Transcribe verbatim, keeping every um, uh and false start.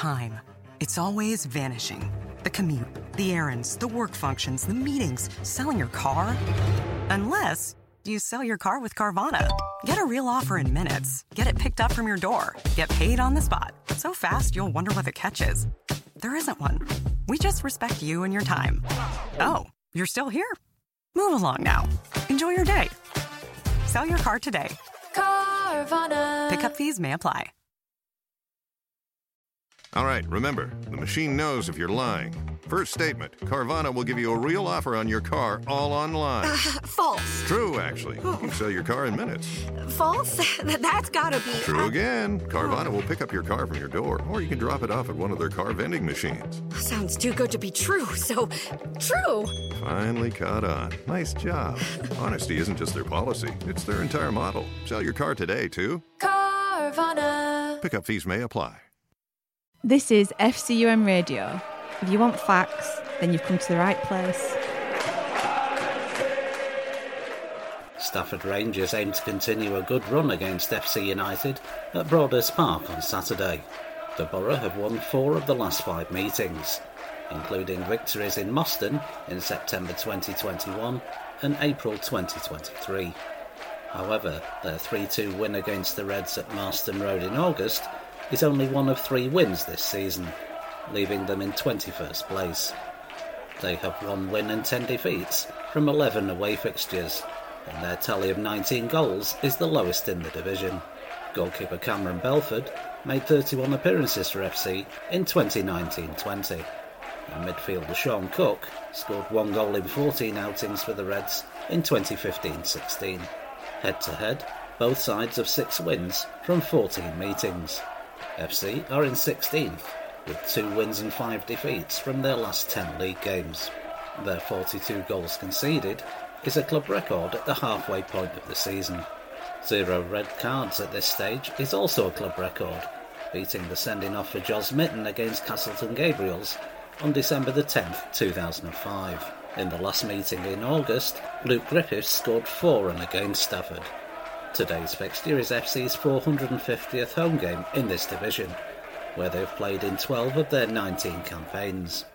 time. It's always vanishing. The commute, the errands, the work functions, the meetings, selling your car. Unless you sell your car with Carvana. Get a real offer in minutes. Get it picked up from your door. Get paid on the spot. So fast, you'll wonder what the catch is. There isn't one. We just respect you and your time. Oh, you're still here? Move along now. Enjoy your day. Sell your car today. Carvana. Pickup fees may apply. All right, remember, the machine knows if you're lying. First statement, Carvana will give you a real offer on your car all online. Uh, false. True, actually. You can sell your car in minutes. False? That's gotta be... True again. Carvana will pick up your car from your door, or you can drop it off at one of their car vending machines. Sounds too good to be true, so... True! Finally caught on. Nice job. Honesty isn't just their policy, it's their entire model. Sell your car today, too. Carvana. Pickup fees may apply. This is F C U M Radio. If you want facts, then you've come to the right place. Stafford Rangers aim to continue a good run against F C United at Broadhurst Park on Saturday. The Borough have won four of the last five meetings, including victories in Moston in September twenty twenty-one and April twenty twenty-three. However, their three two win against the Reds at Marston Road in August is only one of three wins this season, leaving them in twenty-first place. They have one win and ten defeats from eleven away fixtures, and their tally of nineteen goals is the lowest in the division. Goalkeeper Cameron Belford made thirty-one appearances for F C in twenty nineteen twenty, and midfielder Sean Cook scored one goal in fourteen outings for the Reds in twenty fifteen sixteen. Head-to-head, both sides have six wins from fourteen meetings. F C are in sixteenth, with two wins and five defeats from their last ten league games. Their forty-two goals conceded is a club record at the halfway point of the season. Zero red cards at this stage is also a club record, beating the sending off for Jos Mitten against Castleton Gabriels on December the tenth, two thousand five. In the last meeting in August, Luke Griffiths scored four and against Stafford. Today's fixture is F C's four hundred fiftieth home game in this division, where they've played in twelve of their nineteen campaigns.